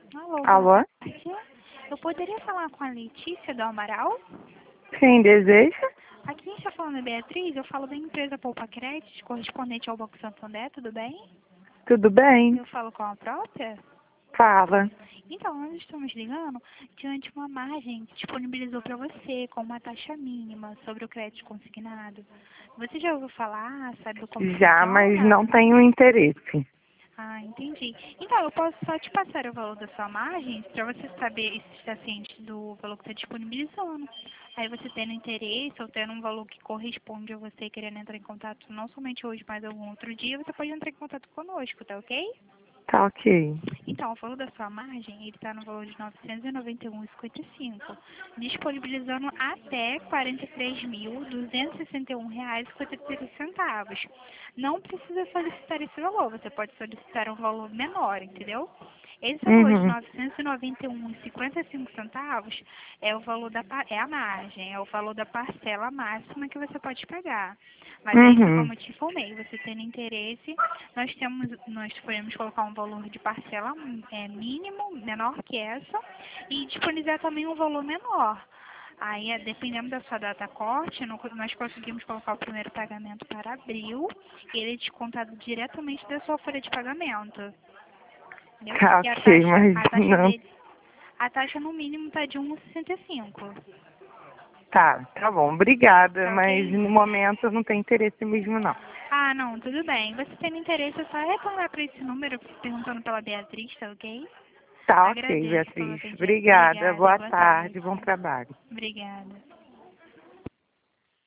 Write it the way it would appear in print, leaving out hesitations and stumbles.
Alô, boa Alô? tarde. Eu poderia falar com a Letícia do Amaral? Quem deseja? Aqui a gente está falando é Beatriz, eu falo da empresa Poupa Crédito, correspondente ao Banco Santander, tudo bem? Tudo bem? Eu falo com a própria? Fala. Então, nós estamos ligando diante de uma margem que disponibilizou para você com uma taxa mínima sobre o crédito consignado. Você já ouviu falar, sabe como Já, mas não funciona? tenho interesse. Ah, entendi. Então, eu posso só te passar o valor da sua margem para você saber se está ciente do valor que está disponibilizando. Aí você tendo interesse ou tendo um valor que corresponde a você querendo entrar em contato não somente hoje, mas algum outro dia, você pode entrar em contato conosco, tá ok? Tá ok. Então, o valor da sua margem, ele está no valor de R$ 991,55, disponibilizando até R$ 43.261,53. Não precisa solicitar esse valor, você pode solicitar um valor menor, entendeu? Esse valor de R$ Uhum. 991,55 é o valor é a margem, é o valor da parcela máxima que você pode pagar. Mas aí foi Uhum. como eu te informei, você tendo interesse, nós podemos colocar um valor de parcela mínimo, menor que essa, e disponibilizar também um valor menor. Aí, dependendo da sua data corte, nós conseguimos colocar o primeiro pagamento para abril, e ele é descontado diretamente da sua folha de pagamento. Entendeu? Tá E a ok, taxa, mas a taxa não. dele, a taxa no mínimo está de 1,65. Tá bom. Obrigada, Tá mas ok? no momento eu não tenho interesse mesmo não. Ah, não, tudo bem. Você tendo interesse, é só retornar para esse número perguntando pela Beatriz, tá ok? Tá ok, Agradeço pelo Beatriz. atendimento. Obrigada. Obrigada, Boa boa tarde. tarde. Bom trabalho. Obrigada.